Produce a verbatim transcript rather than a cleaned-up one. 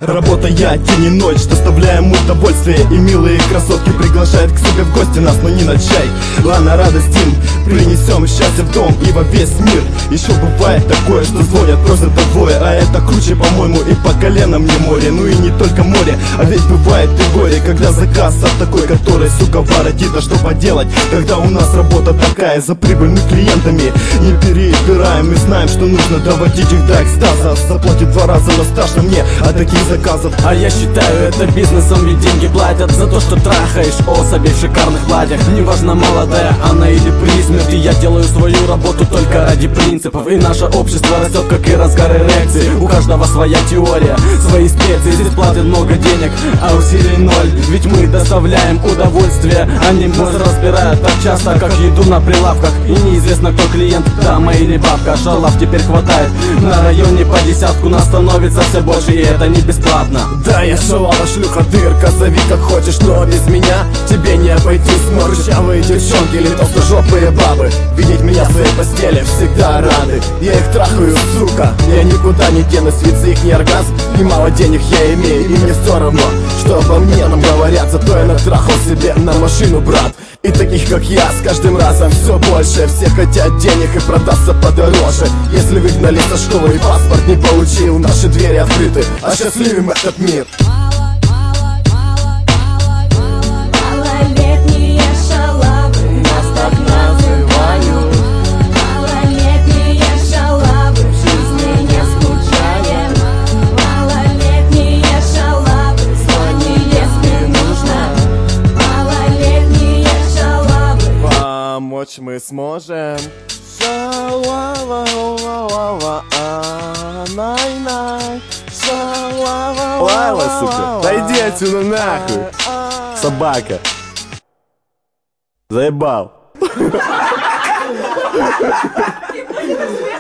Работая день и ночь, доставляем удовольствие. И милые красотки приглашают к себе в гости нас, но не на чай, а на радость им. Принесем счастье в дом и во весь мир. Еще бывает такое, что звонят, просят двое, а это круче, по-моему, и по коленам не море. Ну и не только море, а ведь бывает и горе, когда заказ от такой, который, сука, воротит. А что поделать, когда у нас работа такая, за прибыльными клиентами не переиграем. И знаем, что нужно доводить их до экстаза. Заплатит два раза, но страшно мне от таких заказов. А я считаю это бизнесом, ведь деньги платят за то, что трахаешь особей в шикарных платьях. Неважно, молодая она или при смерти, я делаю свою работу только ради принципов. И наше общество растет, как и разгар эрекции. У каждого своя теория, свои специи. Здесь платят много денег, а усилий ноль. Ведь мы доставляем удовольствие. Они нас разбирают так часто, как еду на прилавках. И неизвестно, кто клиент, дама или бабка. Шалав теперь хватает на районе по десятку. Нас становится все больше, и это не бесплатно. Да, я шалава, шлюха, дырка, зови как хочешь, но без меня тебе не обойтись. Морщавые девчонки или толстожопые бабы видеть меня в своей постели всегда рады. Я их трахаю, сука, я никуда не денусь, ведь за их не оргазм и мало денег я имею. И мне все равно, что обо мне нам говорят, зато я натрахал себе на машину, брат. И таких, как я, с каждым разом все больше. Все хотят денег и продаться подороже. Если выгнали со школы и паспорт не получил, наши двери открыты, осчастливим этот мир. Малолетние шалавы нас так называют. Малолетние шалавы, в жизни не скучаем. Малолетние шалавы, звони, если нужно. Малолетние шалавы, помочь мы сможем. Шалава, лава, а, най-най. Шалава, лава, сука, да иди отсюда нахуй, собака. Заебал.